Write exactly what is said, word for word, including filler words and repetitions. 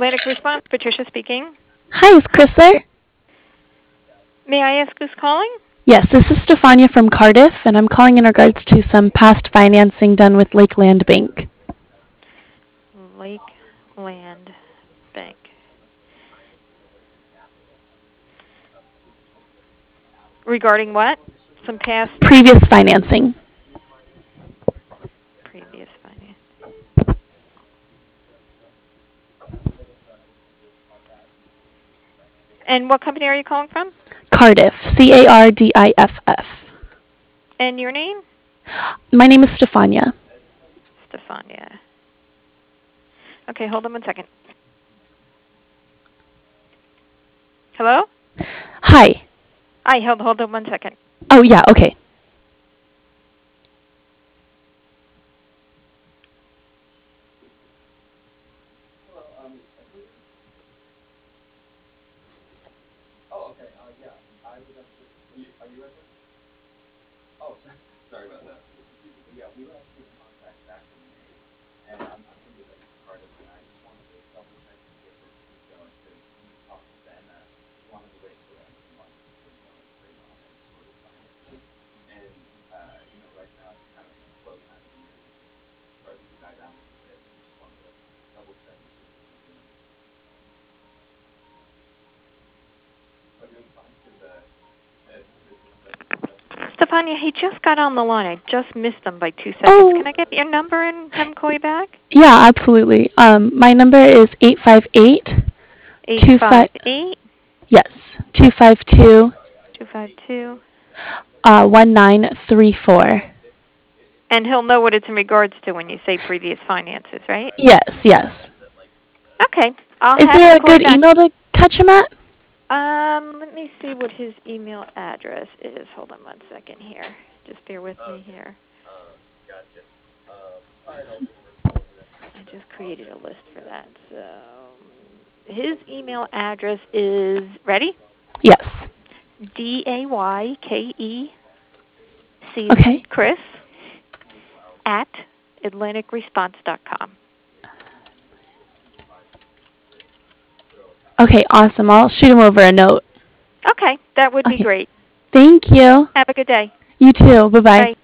Atlantic Response, Patricia speaking. Hi, is Chris there? May I ask who's calling? Yes, this is Stefania from Cardiff, and I'm calling in regards to some past financing done with Lakeland Bank. Lakeland Bank. Regarding what? Some past Previous financing. previous finance. And what company are you calling from? Cardiff, C A R D I F F. And your name? My name is Stefania. Stefania. Okay, hold on one second. Hello? Hi. Hi, hold, hold on one second. Oh, yeah, okay. Stefania, he just got on the line. I just missed him by two seconds. Oh, Can I get your number and have him call you back? yeah, absolutely. Um, my number is eight five eight, Eight two five five, eight yes, two five two, two five two. uh, one nine three four. And he'll know what it's in regards to when you say previous finances, right? Yes, yes. Okay, I'll Is have there him a call you good back. email to catch him at? Um, let me see what his email address is. Hold on one second here. Just bear with me here. I just created a list for that. So his email address is ready? Yes. D A Y K E C Okay. Chris at Atlantic Response dot com. Okay, awesome. I'll shoot him over a note. Okay, that would be Okay. great. Thank you. Have a good day. You too. Bye-bye. Bye.